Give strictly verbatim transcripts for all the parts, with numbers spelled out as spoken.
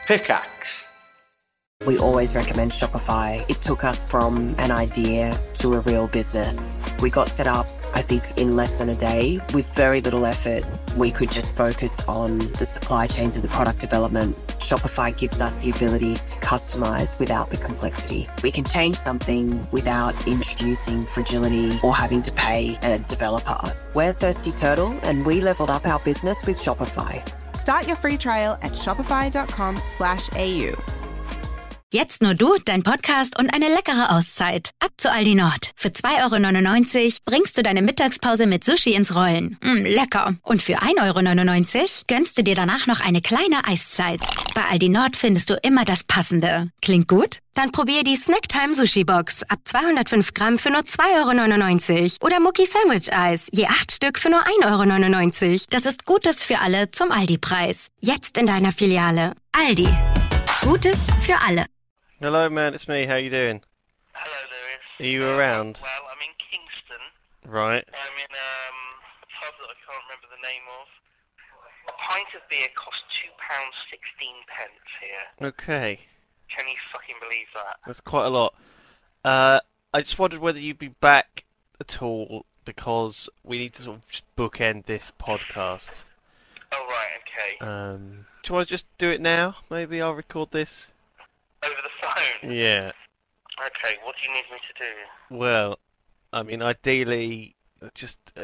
Pickaxe. We always recommend Shopify. It took us from an idea to a real business. We got set up, I think, in less than a day with very little effort. We could just focus on the supply chains and the product development. Shopify gives us the ability to customize without the complexity. We can change something without introducing fragility or having to pay a developer. We're Thirsty Turtle and we leveled up our business with Shopify. Start your free trial at shopify.com slash AU. Jetzt nur du, dein Podcast und eine leckere Auszeit. Ab zu Aldi Nord. Für zwei Euro neunundneunzig bringst du deine Mittagspause mit Sushi ins Rollen. Mm, lecker. Und für ein Euro neunundneunzig gönnst du dir danach noch eine kleine Eiszeit. Bei Aldi Nord findest du immer das Passende. Klingt gut? Dann probier die Snacktime Sushi Box ab zweihundertfünf Gramm für nur zwei Euro neunundneunzig. Oder Mucki Sandwich Eis, je acht Stück für nur ein Euro neunundneunzig. Das ist Gutes für alle zum Aldi-Preis. Jetzt in deiner Filiale. Aldi. Gutes für alle. Hello, man. It's me. How you doing? Hello, Lewis. Are you um, around? Well, I'm in Kingston. Right. I'm in um, a pub that I can't remember the name of. A pint of beer costs two pounds sixteen pence here. Okay. Can you fucking believe that? That's quite a lot. Uh, I just wondered whether you'd be back at all because we need to sort of just bookend this podcast. Oh, right, okay. Um, do you want to just do it now? Maybe I'll record this. Over the phone? Yeah. Okay, what do you need me to do? Well, I mean, ideally, just uh,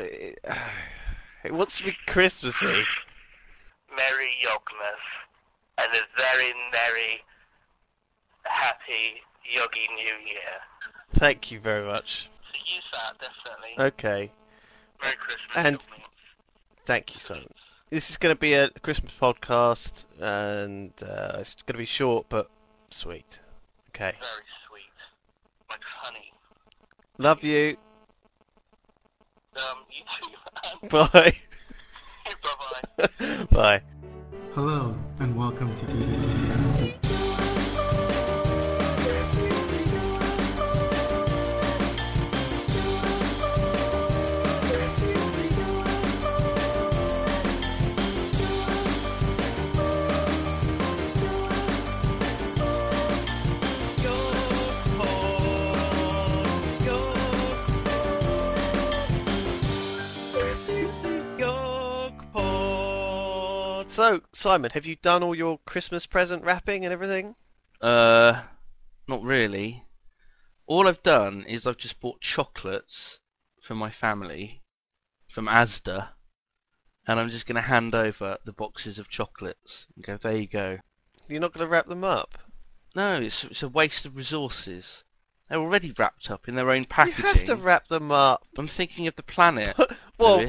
it wants to be Christmassy. Merry Yogmas and a very merry, happy Yogi New Year. Thank you very much. So use that, definitely. Okay. Merry Christmas. And Yogmas. thank you, Simon. This is going to be a Christmas podcast, and uh, it's going to be short but sweet. Okay. Very sweet. Like honey. Love you. Um, you too, man. Bye. Bye-bye. Bye. Hello, and welcome to T T T. So, Simon, have you done all your Christmas present wrapping and everything? Uh, not really. All I've done is I've just bought chocolates for my family from Asda, and I'm just going to hand over the boxes of chocolates and go, there you go. You're not going to wrap them up? No, it's, it's a waste of resources. They're already wrapped up in their own packaging. You have to wrap them up. I'm thinking of the planet. Well,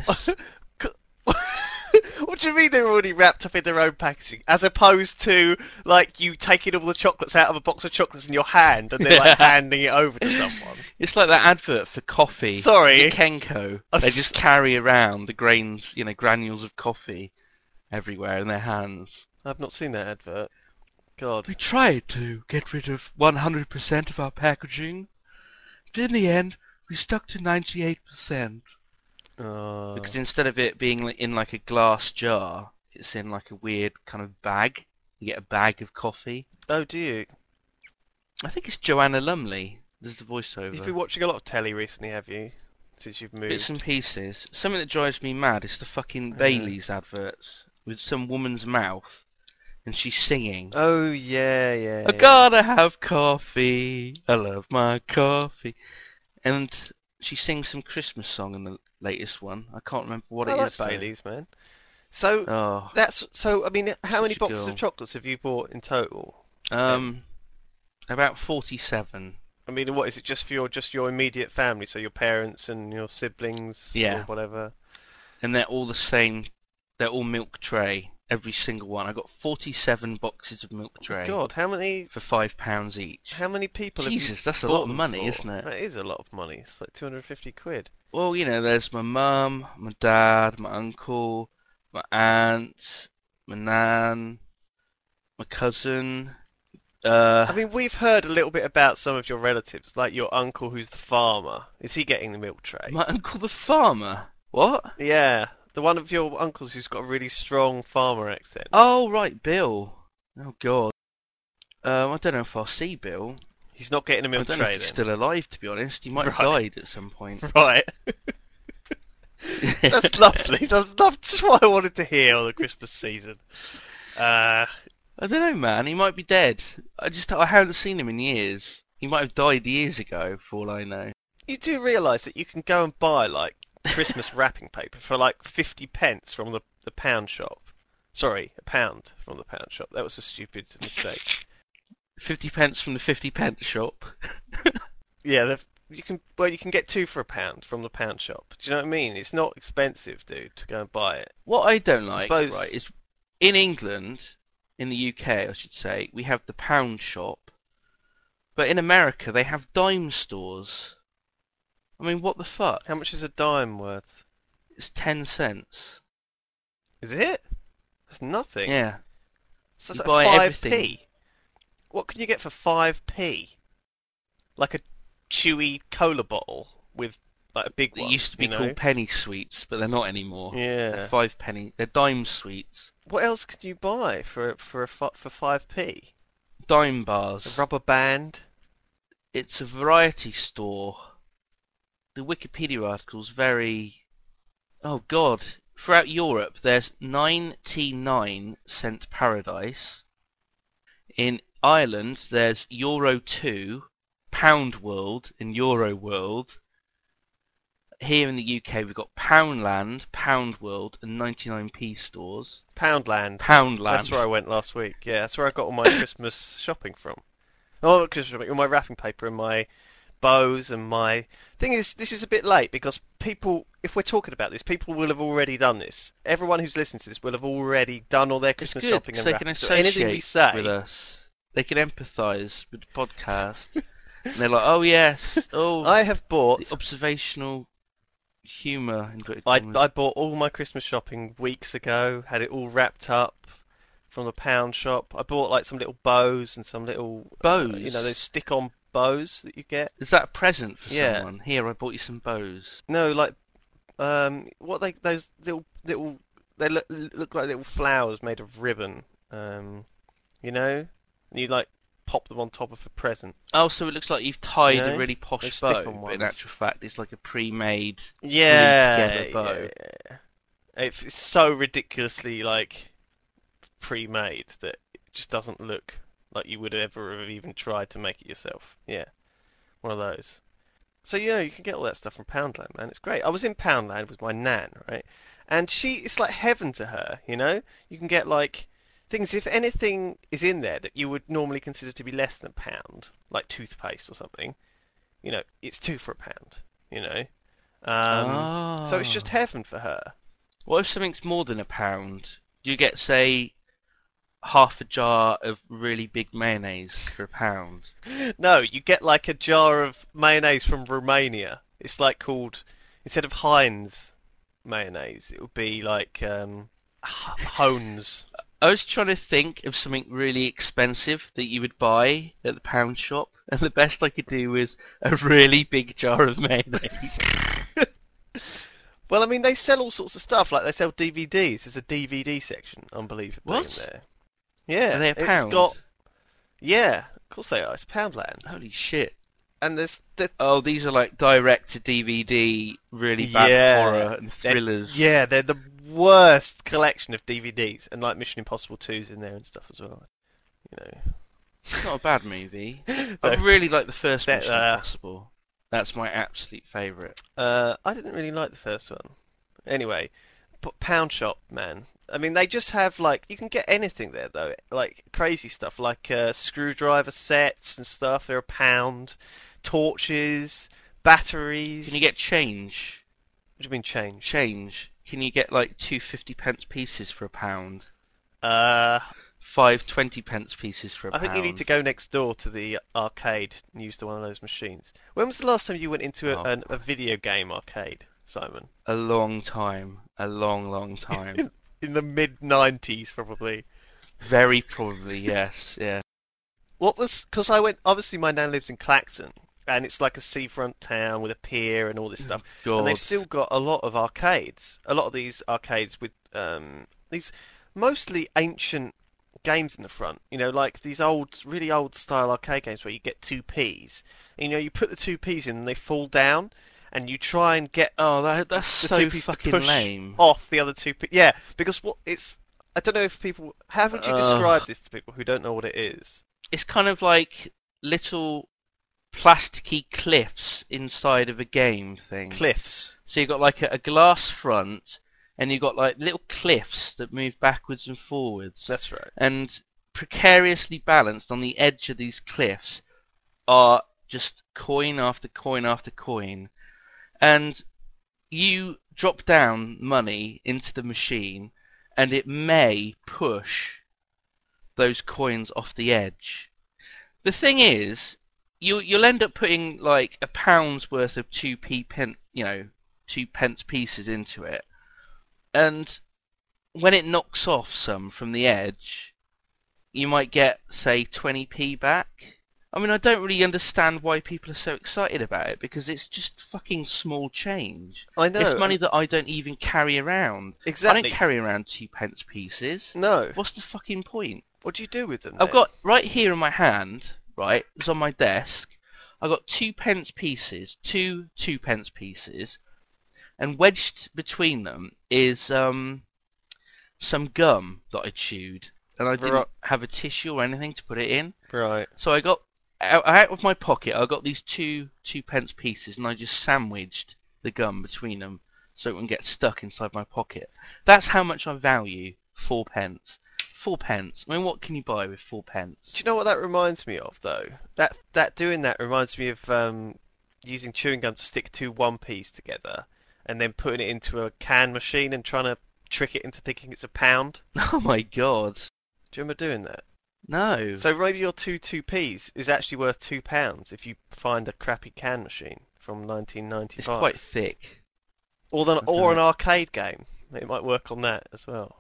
what do you mean they're already wrapped up in their own packaging? As opposed to, like, you taking all the chocolates out of a box of chocolates in your hand and then, like, handing it over to someone. It's like that advert for coffee. Sorry. Kenko. They just carry around the grains, you know, granules of coffee everywhere in their hands. I've not seen that advert. God. We tried to get rid of one hundred percent of our packaging, but in the end, we stuck to ninety-eight percent. Oh. Because instead of it being in like a glass jar, it's in like a weird kind of bag. You get a bag of coffee. Oh, do you? I think it's Joanna Lumley. There's the voiceover. You've been watching a lot of telly recently, have you? Since you've moved. Bits and pieces. Something that drives me mad is the fucking Yeah. Baileys adverts with some woman's mouth and she's singing. Oh, yeah, yeah. I yeah. gotta have coffee. I love my coffee. And she sings some Christmas song in the latest one. I can't remember what I it like is. though. Baileys, man. So Oh, that's so. I mean, how many Such a boxes girl. of chocolates have you bought in total? um, about forty-seven. I mean, what is it? Just for your just your immediate family, so your parents and your siblings, Yeah. or whatever. And they're all the same. They're all milk tray. Every single one. I got forty-seven boxes of milk tray God, how many? for five pounds each. How many people? have you Jesus, that's a bought lot of them money, for? isn't it? That is a lot of money. It's like two hundred and fifty quid. Well, you know, there's my mum, my dad, my uncle, my aunt, my nan, my cousin. Uh, I mean, we've heard a little bit about some of your relatives, like your uncle who's the farmer. Is he getting the milk tray? my uncle the farmer. What? Yeah, the one of your uncles who's got a really strong farmer accent. Oh, right, Bill. Oh, God. Um, I don't know if I'll see Bill. He's not getting a I milk don't know tray if he's then. still alive, to be honest. He might have Right. died at some point. Right. That's lovely. That's, that's just what I wanted to hear on the Christmas season. Uh, I don't know, man. He might be dead. I just I haven't seen him in years. He might have died years ago, for all I know. you do realise that you can go and buy like Christmas wrapping paper for like fifty pence from the, the pound shop. Sorry, a pound from the pound shop. That was a stupid mistake. Fifty pence from the fifty pence shop. Yeah, the, you can. Well, you can get two for a pound from the pound shop. Do you know what I mean? It's not expensive, dude, to go and buy it. What I don't like, suppose- right, is in England, in the U K, I should say, we have the pound shop, but in America they have dime stores. I mean, what the fuck? How much is a dime worth? It's ten cents. Is it? That's nothing. Yeah. So You that's buy five p. everything. What can you get for five p? Like a chewy cola bottle with like a big They one. used to be you know? called penny sweets, but they're not anymore. Yeah. They're five penny. They're dime sweets. What else can you buy for for a fi- for five p? Dime bars. A rubber band. It's a variety store. The Wikipedia article's very... Oh god. Throughout Europe, there's ninety-nine cent paradise. In Ireland, there's Euro two, Pound World, and Euro World. Here in the U K, we've got Poundland, Pound World, and ninety-nine p stores. Poundland. Poundland. That's where I went last week. Yeah, that's where I got all my Christmas shopping from. Oh, Christmas shopping, all my wrapping paper and my bows and my... Thing is, this is a bit late because people, if we're talking about this, people will have already done this. Everyone who's listening to this will have already done all their It's Christmas good, shopping 'cause and they wrapping. can So anything we say, associate with us. They can empathise with the podcast. And they're like, oh yes, oh, I have bought... the observational humour. I, I bought all my Christmas shopping weeks ago, had it all wrapped up from the pound shop. I bought like some little bows and some little... Bows? Uh, you know, those stick-on bows that you get. Is that a present for Yeah. someone? Here, I bought you some bows. No, like, um, what they those little little they look look like little flowers made of ribbon. Um, you know, and you like pop them on top of a present. Oh, so it looks like you've tied You know, a really those posh bow, stick-on but in ones. actual fact, it's like a pre-made. Yeah, together bow. yeah. It's, it's so ridiculously like pre-made that it just doesn't look like you would ever have even tried to make it yourself. Yeah, one of those. So, you know, you can get all that stuff from Poundland, man. It's great. I was in Poundland with my nan, right? And she, it's like heaven to her, you know? You can get, like, things, if anything is in there that you would normally consider to be less than a pound, like toothpaste or something, you know, it's two for a pound, you know? Um, So it's just Ah. heaven for her. What if something's more than a pound? Do you get, say, half a jar of really big mayonnaise for a pound? No, you get like a jar of mayonnaise from Romania. It's like called, instead of Heinz mayonnaise, it would be like um, H- Hones. I was trying to think of something really expensive that you would buy at the pound shop, and the best I could do was a really big jar of mayonnaise. Well, I mean, they sell all sorts of stuff. Like they sell D V Ds. There's a D V D section, unbelievably, What? in there. Yeah, Are they a it's pound? got. Yeah, of course they are. It's Poundland, Holy shit. and there's the Oh, these are like direct to D V D, really bad Yeah. horror and They're- thrillers. Yeah, they're the worst collection of D V Ds, and like Mission Impossible two's in there and stuff as well. You know, It's not a bad movie. I No. really like the first That, Mission uh, Impossible. That's my absolute favourite. Uh, I didn't really like the first one. Anyway, but Pound Shop, man. I mean, they just have like you can get anything there though, like crazy stuff, like uh, screwdriver sets and stuff. They're a pound. Torches, batteries. Can you get change? What do you mean change? Change. Can you get like two fifty pence pieces for a pound? Uh, Five twenty pence pieces for a I think pound? you need to go next door to the arcade and use one of those machines. When was the last time you went into a, Oh. an, a video game arcade, Simon? A long time. A long, long time. In the mid nineties, probably. Very probably, yes. Yeah. What was? Because I went. Obviously, my nan lives in Clacton, and it's like a seafront town with a pier and all this stuff. God. And they've still got a lot of arcades. A lot of these arcades with um, these mostly ancient games in the front. You know, like these old, really old style arcade games where you get two P's. And, you know, you put the two P's in and they fall down, and you try and get Oh, that, that's the so two P's to fucking push lame. off the other two P's. Yeah, because what it's... I don't know if people... How would you Ugh. describe this to people who don't know what it is? It's kind of like little plasticky cliffs inside of a game thing. Cliffs. So you've got like a, a glass front, and you've got like little cliffs that move backwards and forwards. That's right. And precariously balanced on the edge of these cliffs are just coin after coin after coin. And you drop down money into the machine, and it may push those coins off the edge. The thing is, you you'll end up putting like a pound's worth of two p pen, you know, two pence pieces into it, and when it knocks off some from the edge, you might get say twenty p back. I mean, I don't really understand why people are so excited about it, because it's just fucking small change. I know. It's money that I don't even carry around. Exactly. I don't carry around two pence pieces. No. What's the fucking point? What do you do with them? I've then? got right here in my hand, right, it's on my desk, I've got two pence pieces, two two pence pieces, and wedged between them is um some gum that I chewed, and I didn't Right. have a tissue or anything to put it in. Right. So I got out, out of my pocket, I got these two two pence pieces, and I just sandwiched the gum between them so it wouldn't get stuck inside my pocket. That's how much I value four pence. Four pence. I mean, what can you buy with four pence? Do you know what that reminds me of, though? That that doing that reminds me of um, using chewing gum to stick two one P's together and then putting it into a can machine and trying to trick it into thinking it's a pound. Oh my god. Do you remember doing that? No. So maybe your two two P's is actually worth two pounds if you find a crappy can machine from nineteen ninety-five. It's quite thick. Or, the, I've or done an it. arcade game. It might work on that as well.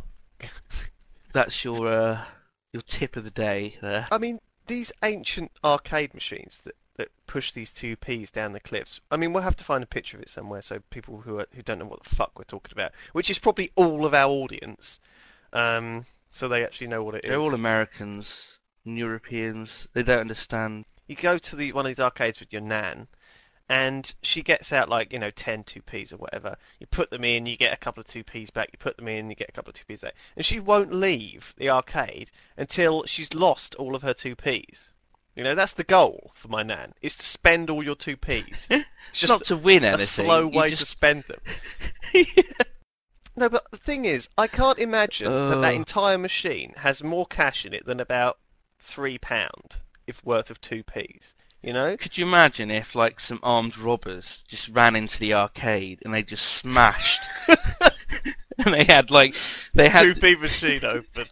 That's your uh, your tip of the day there. I mean, these ancient arcade machines that, that push these two P's down the cliffs. I mean, we'll have to find a picture of it somewhere so people who are, who don't know what the fuck we're talking about, which is probably all of our audience, um, so they actually know what it is. They're all Americans and Europeans. They don't understand. You go to the one of these arcades with your nan, and she gets out like, you know, ten two P's or whatever. You put them in, you get a couple of two P's back. You put them in, you get a couple of two P's back. And she won't leave the arcade until she's lost all of her two P's. You know, that's the goal for my nan, is to spend all your two P's. It's just Not to win a anything. slow you way just... to spend them. No, but the thing is, I can't imagine that that Oh. entire machine has more cash in it than about three pound if worth of two P's. You know? Could you imagine if, like, some armed robbers just ran into the arcade and they just smashed, and they had like they had two P machine open.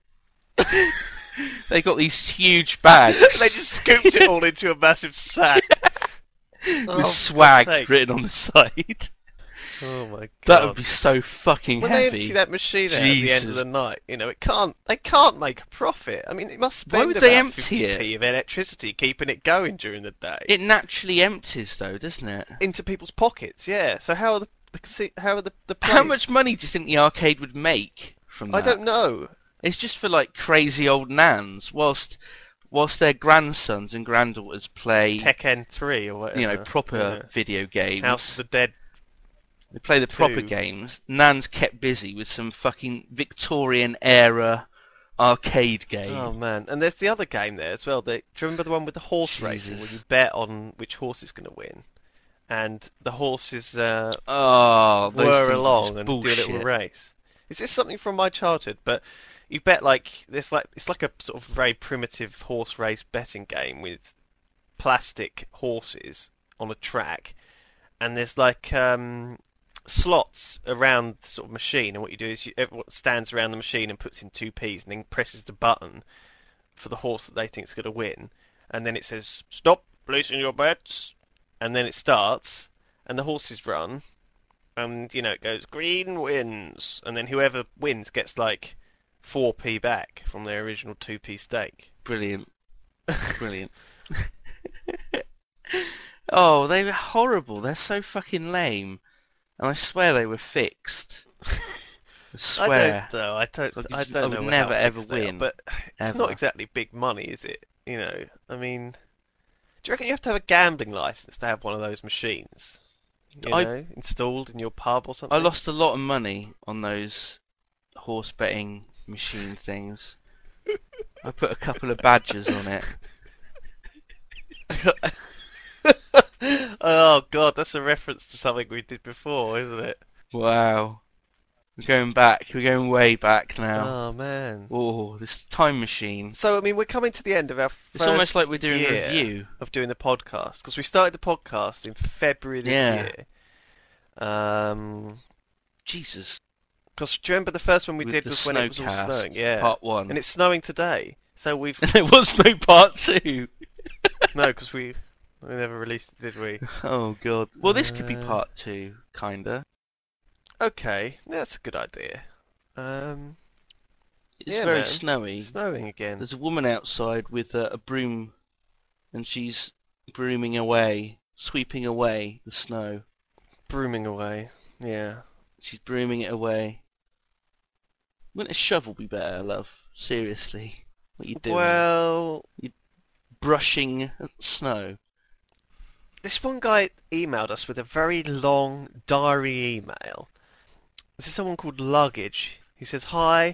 they got these huge bags They just scooped it all into a massive sack. with Oh, swag for God's sake. written on the side. Oh my god. That would be so fucking when they heavy. empty that machine out at the end of Jesus. the night, you know, it can't. They can't make a profit. I mean, it must Why spend would about they empty fifty p it? of electricity keeping it going during the day It naturally empties, though, doesn't it? into people's pockets. Yeah. So how are the, the casi- how are the the place? How much money do you think the arcade would make from that? I don't know. It's just for like crazy old nans, whilst whilst their grandsons and granddaughters play, Tekken three or whatever. you know, proper Yeah. video games. House of the Dead. They play the proper two. games. Nan's kept busy with some fucking Victorian era arcade game. Oh man, and there's the other game there as well. The, do you remember the one with the horse racing, Jesus. where you bet on which horse is going to win, and the horses uh, Oh, those whir things are along just and do a little bullshit. race? Is this something from my childhood? But you bet like there's like it's like a sort of very primitive horse race betting game with plastic horses on a track, and there's like um, slots around the sort of machine, and what you do is you, everyone stands around the machine and puts in two P's and then presses the button for the horse that they think is going to win, and then it says stop placing your bets, and then it starts, and the horses run, and you know it goes green wins, and then whoever wins gets like four P back from their original two P stake. Brilliant. Brilliant. Oh, they were horrible. They're so fucking lame. And I swear they were fixed. I swear. I don't know. I don't. Like, I it's- don't I know. would how never ever fixed they are, win, but it's ever. not exactly big money, is it? You know. I mean, do you reckon you have to have a gambling license to have one of those machines? You I- know, installed in your pub or something. I lost a lot of money on those horse betting machine things. I put a couple of badges on it. Oh God, that's a reference to something we did before, isn't it? Wow. We're going back. We're going way back now. Oh man. Oh, this time machine. So I mean, we're coming to the end of our first It's almost like we're doing a year review. of doing the podcast, because we started the podcast in February this Yeah. year. Um, Jesus. because do you remember the first one we With did the was when it was all snowcast, snowing? Yeah, part one. and it's snowing today. So we've And there was no part two. no, because we we never released it, did we? Oh god. Well, this could be Uh, part two, kinda. Okay, that's a good idea. Um, It's yeah, very man. snowy. it's snowing again. There's a woman outside with uh, a broom, and she's brooming away, sweeping away the snow. Brooming away. Yeah. She's brooming it away. Wouldn't a shovel be better, love? Seriously. What you doing? Well, Brushing snow. this one guy emailed us with a very long diary email. This is someone called Luggage. He says, "Hi,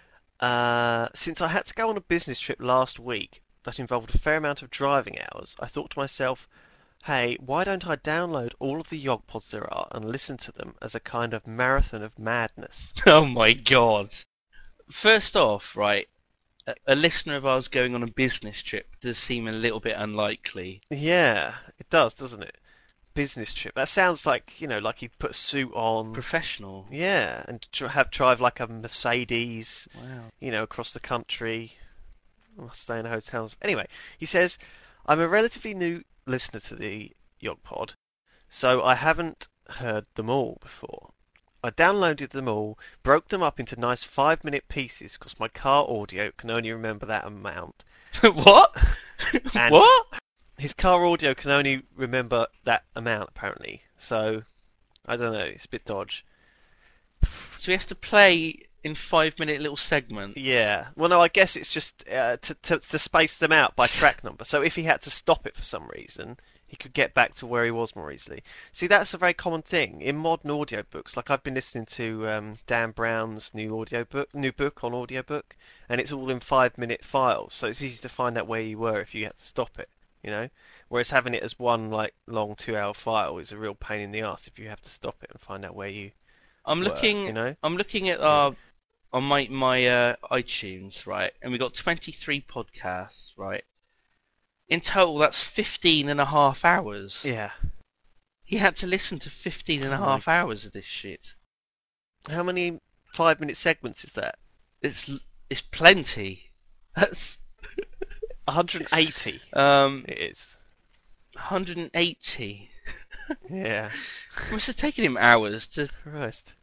uh, since I had to go on a business trip last week that involved a fair amount of driving hours, I thought to myself, hey, why don't I download all of the Yogpods there are and listen to them as a kind of marathon of madness?" Oh my god. First off, right, a, a listener of ours going on a business trip does seem a little bit unlikely. Yeah, it does, doesn't it? Business trip. That sounds like, you know, like he'd put a suit on. Professional. Yeah, and tr- have drive like a Mercedes, Wow. you know, across the country, or stay in hotels. Anyway, he says, I'm a relatively new listener to the Yogpod, so I haven't heard them all before. I downloaded them all, broke them up into nice five-minute pieces because my car audio can only remember that amount. What? And- What? His car audio can only remember that amount, apparently. So, I don't know, it's a bit dodge. So he has to play in five minute little segments. Yeah. Well, no, I guess it's just uh, to, to to space them out by track number. So if he had to stop it for some reason, he could get back to where he was more easily. See, that's a very common thing in modern audiobooks. Like I've been listening to um, Dan Brown's new audiobook, new book on audiobook, and it's all in five-minute files. So it's easy to find out where you were if you had to stop it. You know, whereas having it as one like long two-hour file is a real pain in the ass if you have to stop it and find out where you. I'm were, looking. you know? I'm looking at our on my my uh, iTunes, right, and we got twenty-three podcasts, right. In total, that's fifteen and a half hours. Yeah. He had to listen to fifteen and a half hours of this shit. How many five-minute segments is that? It's it's plenty. That's one hundred eighty. um It is. one hundred eighty. Yeah. It must have taken him hours to. Christ.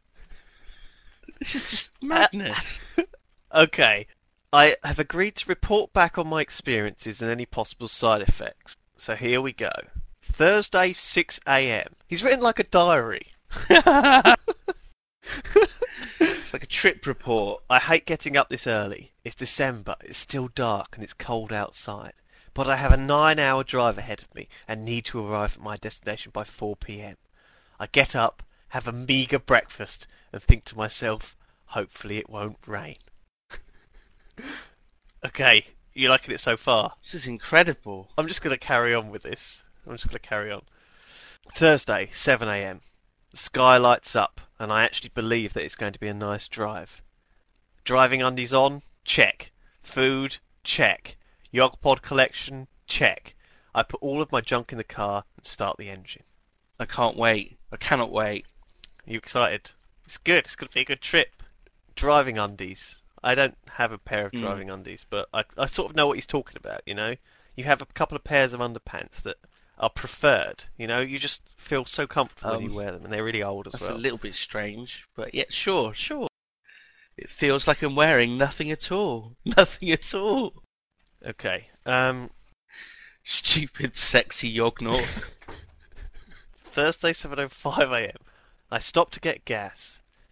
This is just madness. Okay. I have agreed to report back on my experiences and any possible side effects. So here we go. Thursday, six a.m. He's written like a diary. It's like a trip report. I hate getting up this early. It's December, it's still dark and it's cold outside. But I have a nine-hour drive ahead of me and need to arrive at my destination by four p.m. I get up, have a meagre breakfast and think to myself, hopefully it won't rain. Okay, you liking it so far? This is incredible. I'm just going to carry on with this. I'm just going to carry on. Thursday, seven a.m. The sky lights up, and I actually believe that it's going to be a nice drive. Driving undies on? Check. Food? Check. Yogpod collection? Check. I put all of my junk in the car and start the engine. I can't wait. I cannot wait. Are you excited? It's good. It's going to be a good trip. Driving undies. I don't have a pair of Mm. driving undies, but I, I sort of know what he's talking about, you know? You have a couple of pairs of underpants that are preferred, you know? You just feel so comfortable when Um, you wear them, and they're really old as That's well. a little bit strange, but yeah, sure, sure. It feels like I'm wearing nothing at all. Nothing at all. Okay. Um, Stupid, sexy Yognaut. Thursday, seven oh five a.m. I stop to get gas.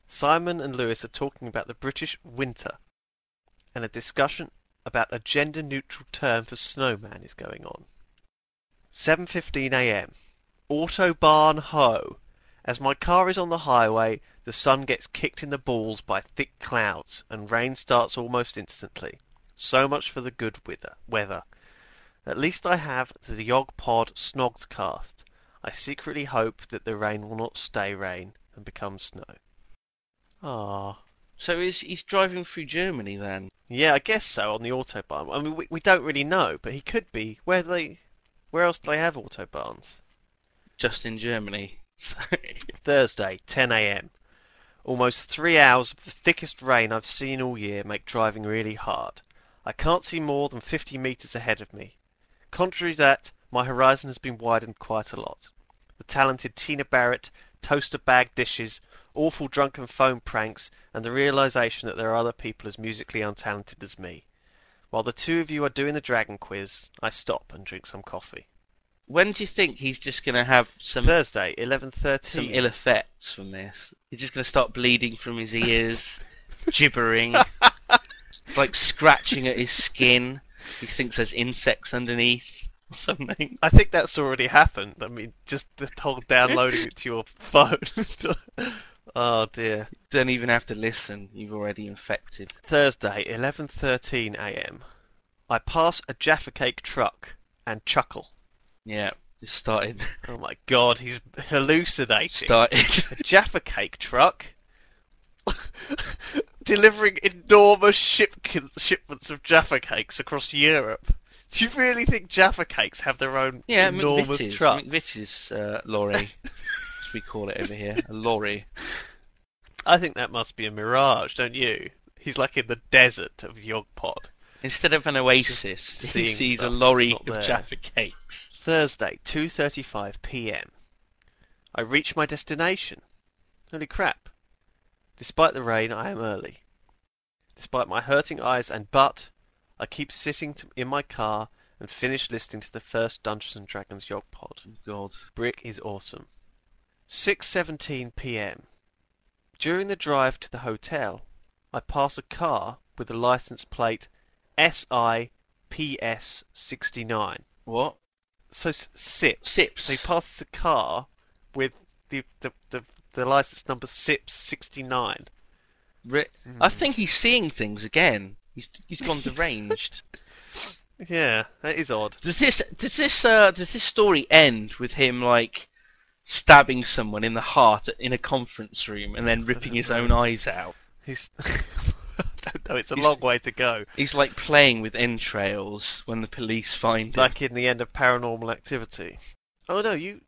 Simon and Lewis are talking about the British winter, and a discussion about a gender-neutral term for snowman is going on. seven fifteen a m. Autobahn ho! As my car is on the highway, the sun gets kicked in the balls by thick clouds, and rain starts almost instantly. So much for the good weather. weather. At least I have the YogPod Snogscast. I secretly hope that the rain will not stay rain and become snow. Ah. So he's, he's driving through Germany then? Yeah, I guess so, on the Autobahn. I mean, we, we don't really know, but he could be. Where do they... Where else do they have Autobahns? Just in Germany. Thursday, ten a m. Almost three hours of the thickest rain I've seen all year make driving really hard. I can't see more than fifty metres ahead of me. Contrary to that, my horizon has been widened quite a lot. The talented Tina Barrett, toaster bag dishes, awful drunken phone pranks, and the realisation that there are other people as musically untalented as me. While the two of you are doing the Dragon Quiz, I stop and drink some coffee. When do you think he's just going to have some... Thursday, eleven thirteen. Some ill effects from this? He's just going to start bleeding from his ears, gibbering, like scratching at his skin. He thinks there's insects underneath or something. I think that's already happened. I mean, just the whole downloading it to your phone. Oh dear. You don't even have to listen. You've already infected. Thursday, eleven thirteen a m. I pass a Jaffa Cake truck and chuckle. Yeah, it started. Oh my god, he's hallucinating. Started. A Jaffa Cake truck delivering enormous ship shipments of Jaffa Cakes across Europe. Do you really think Jaffa Cakes have their own yeah, enormous McVitie's, trucks? McVitie's uh, lorry, as we call it over here, a lorry. I think that must be a mirage, don't you? He's like in the desert of YogPod. Instead of an oasis, he sees a lorry of Jaffa Cakes. Thursday, two thirty-five p m. I reach my destination. Holy crap. Despite the rain, I am early. Despite my hurting eyes and butt, I keep sitting to, in my car and finish listening to the first Dungeons and Dragons YogPod. Oh God. Brick is awesome. six seventeen p m. During the drive to the hotel, I pass a car with the license plate S I P S sixty-nine. What? So Sips. Sips. So he passes a car with the the the, the license number Sips sixty-nine. Re- mm. I think he's seeing things again. He's he's gone deranged. Yeah, that is odd. Does this does this uh, does this story end with him like stabbing someone in the heart in a conference room and then ripping his own eyes out? He's. I don't know, it's a he's, long way to go. He's like playing with entrails when the police find him. Like in the end of Paranormal Activity. Oh no, you...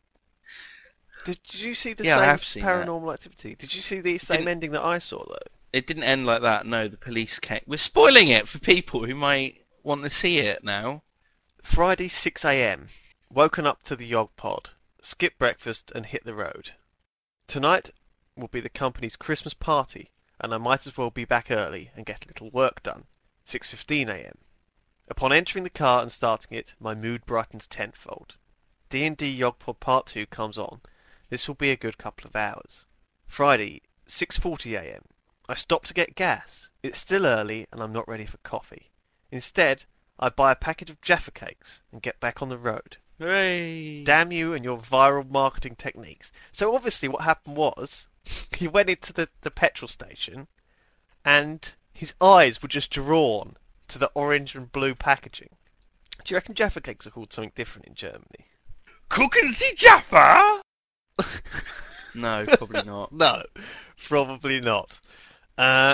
Did, did you see the yeah, same I have seen Paranormal that. Activity? Did you see the same ending that I saw, though? It didn't end like that, no, the police came... We're spoiling it for people who might want to see it now. Friday, six a m. Woken up to the YogPod. Skipped breakfast and hit the road. Tonight will be the company's Christmas party, and I might as well be back early and get a little work done. six fifteen a m. Upon entering the car and starting it, my mood brightens tenfold. D and D YogPod Part two comes on. This will be a good couple of hours. Friday, six forty a m. I stop to get gas. It's still early and I'm not ready for coffee. Instead, I buy a packet of Jaffa Cakes and get back on the road. Hooray! Damn you and your viral marketing techniques. So obviously what happened was, he went into the, the petrol station and his eyes were just drawn to the orange and blue packaging. Do you reckon Jaffa Cakes are called something different in Germany? Cooking the Jaffa? No, probably not. No, probably not. Uh,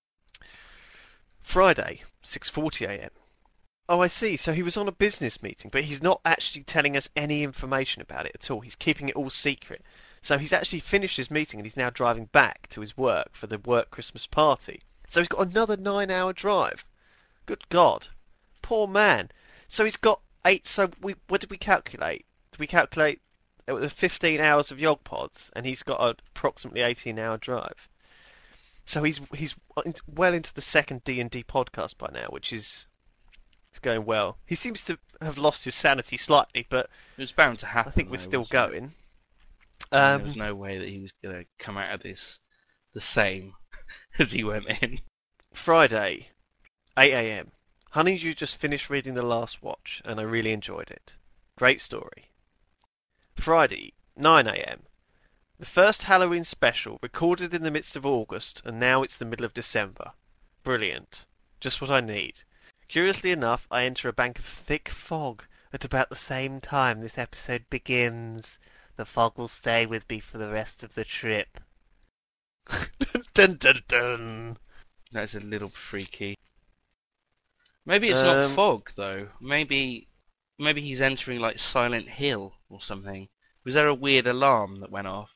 Friday, six forty a m. Oh, I see. So he was on a business meeting, but he's not actually telling us any information about it at all. He's keeping it all secret. So he's actually finished his meeting and he's now driving back to his work for the work Christmas party. So he's got another nine-hour drive. Good God. Poor man. So he's got eight... So we, what did we calculate? Did we calculate it was fifteen hours of YogPods, and he's got an approximately eighteen-hour drive. So he's he's well into the second D and D podcast by now, which is it's going well. He seems to have lost his sanity slightly, but it was bound to happen. I think we're though, still wasn't going. Um, there Um, was no way that he was going to come out of this the same as he went in. Friday, eight a.m. Honeydew just finished reading The Last Watch, and I really enjoyed it. Great story. Friday, nine a.m. The first Halloween special, recorded in the midst of August, and now it's the middle of December. Brilliant. Just what I need. Curiously enough, I enter a bank of thick fog at about the same time this episode begins. The fog will stay with me for the rest of the trip. Dun dun dun. That's a little freaky. Maybe it's Um, not fog, though. Maybe maybe he's entering, like, Silent Hill or something. Was there a weird alarm that went off?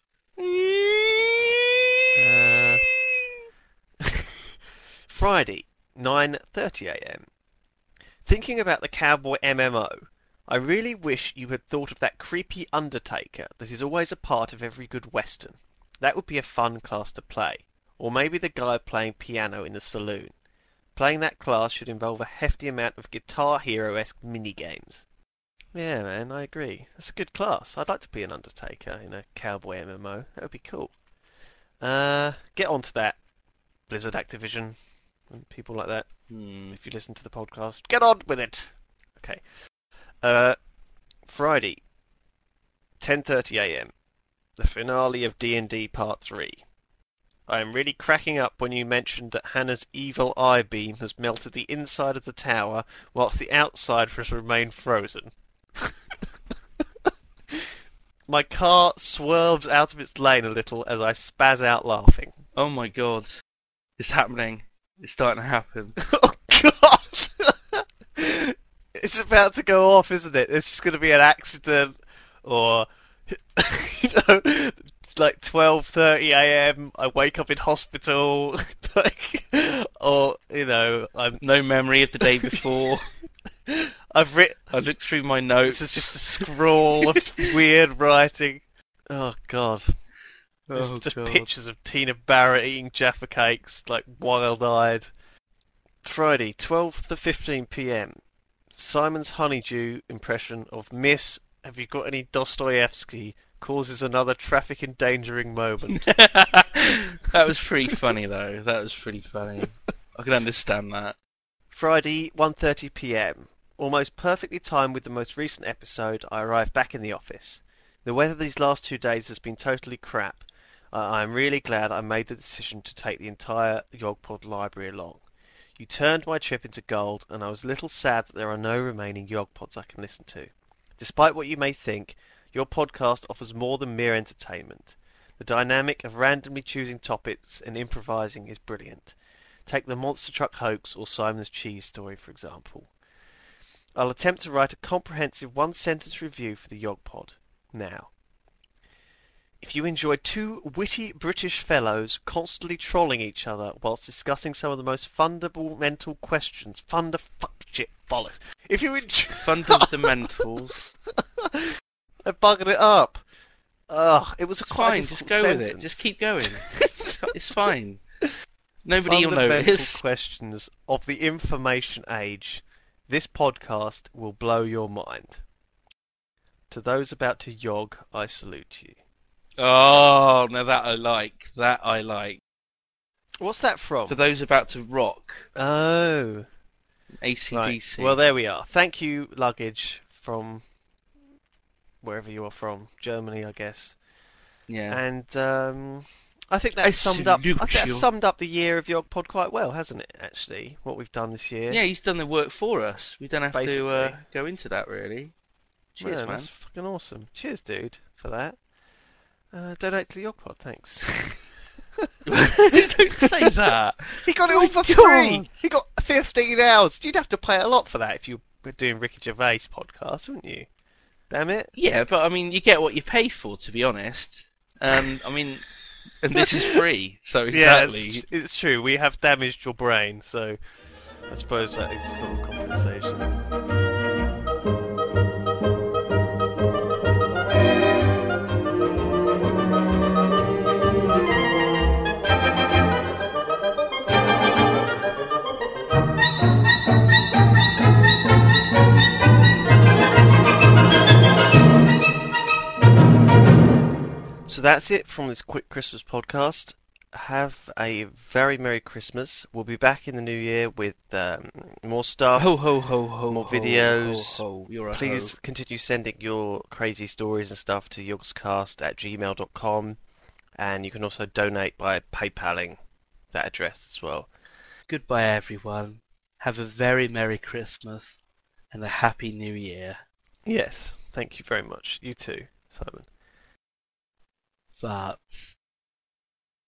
Uh, Friday, nine thirty a.m. Thinking about the Cowboy M M O, I really wish you had thought of that creepy Undertaker that is always a part of every good Western. That would be a fun class to play. Or maybe the guy playing piano in the saloon. Playing that class should involve a hefty amount of Guitar Hero-esque minigames. Yeah, man, I agree. That's a good class. I'd like to be an Undertaker in a Cowboy M M O. That would be cool. Uh, get on to that, Blizzard Activision, and people like that. Hmm. If you listen to the podcast, get on with it. Okay. Uh, Friday, ten thirty a.m. The finale of D and D Part three. I am really cracking up when you mentioned that Hannah's evil eye beam has melted the inside of the tower, whilst the outside has remained frozen. My car swerves out of its lane a little as I spaz out laughing. Oh my god. It's happening. It's starting to happen. Oh god! It's about to go off, isn't it? It's just going to be an accident, or you know, like twelve thirty a.m. I wake up in hospital, like, or you know, I'm No memory of the day before. I've written. I looked through my notes. This is just a scroll of weird writing. Oh god. There's Oh, just God. pictures of Tina Barrett eating Jaffa cakes, like wild-eyed. Friday, twelve to fifteen p.m. Simon's Honeydew impression of Miss, have you got any Dostoevsky, causes another traffic endangering moment. That was pretty funny, though. That was pretty funny. I can understand that. Friday, one thirty p.m. Almost perfectly timed with the most recent episode, I arrived back in the office. The weather these last two days has been totally crap. Uh, I am really glad I made the decision to take the entire YogPod library along. You turned my trip into gold, and I was a little sad that there are no remaining YogPods I can listen to. Despite what you may think, your podcast offers more than mere entertainment. The dynamic of randomly choosing topics and improvising is brilliant. Take the Monster Truck hoax or Simon's Cheese story, for example. I'll attempt to write a comprehensive one-sentence review for the YogPod now. If you enjoy two witty British fellows constantly trolling each other whilst discussing some of the most fundamental questions, funda fuck shit bollocks. If you enjoy Fundamentals. I buggered it up. Ugh, it was a It's quite fine, difficult just go sentence. with it. Just keep going. It's, it's fine. Nobody will Fundamental notice. questions of the information age. This podcast will blow your mind. To those about to yog, I salute you. Oh, now that I like. That I like. What's that from? For those about to rock, Oh. A C D Right. C. Well, there we are. Thank you, luggage from wherever you are from, Germany, I guess. Yeah. And um, I think that I summed up. I salute think that you. summed up the year of YogPod quite well, hasn't it? Actually, what we've done this year. Yeah, he's done the work for us. We don't have to uh, Basically. go into that, really. Cheers, Yeah, man. that's fucking awesome. Cheers, dude, for that. Uh, donate to the YogPod, thanks. Don't say that. He got it Oh all my for God. free. He got fifteen hours. You'd have to pay a lot for that if you were doing Ricky Gervais podcast, wouldn't you? Damn it. Yeah, but I mean, you get what you pay for, to be honest. Um, I mean, and this is free, so exactly. Yeah, it's, it's true. We have damaged your brain, so I suppose that is sort of compensation. So that's it from this quick Christmas podcast. have a very Merry Christmas. We'll be back in the new year with um, more stuff, Ho ho ho ho. more ho, videos. Ho, ho. You're a Please ho. continue sending your crazy stories and stuff to yogscast at gmail dot com, and you can also donate by PayPaling that address as well. Goodbye, everyone. Have a very Merry Christmas and a Happy New Year. Yes, thank you very much. You too, Simon. But